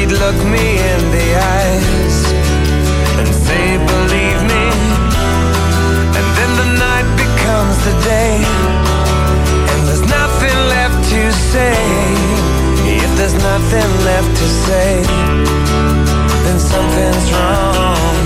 she'd look me in the eyes and say, believe me. And then the night becomes the day, and there's nothing left to say. If there's nothing left to say, then something's wrong.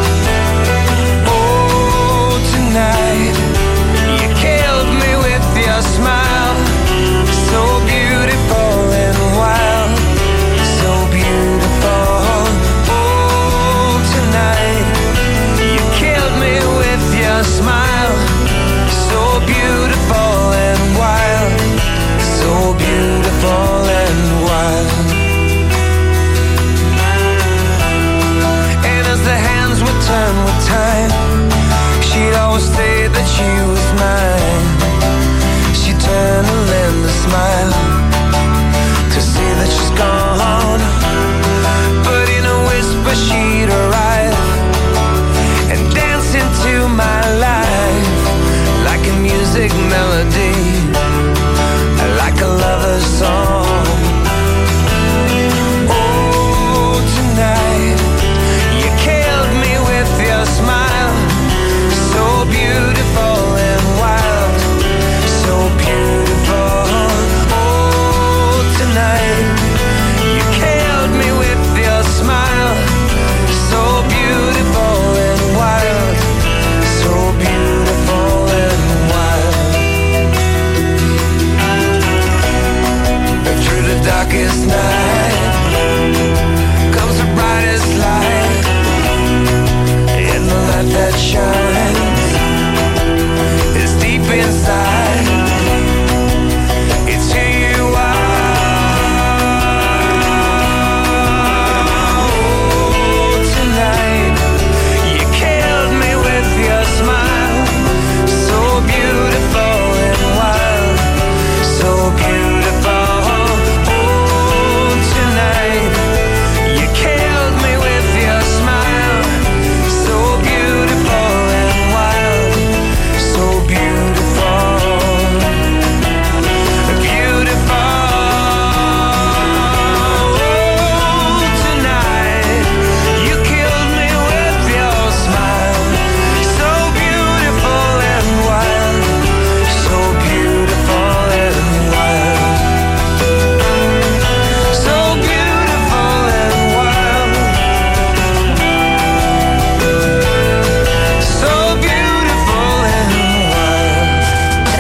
Oh, tonight you killed me with your smile, so beautiful and wild, so beautiful. Oh, tonight you killed me with your smile, so beautiful and wild, so beautiful and wild. And as the hands would turn with time, she'd always say that she was mine. She'd turn and lend a smile to see that she's gone, but in a whisper she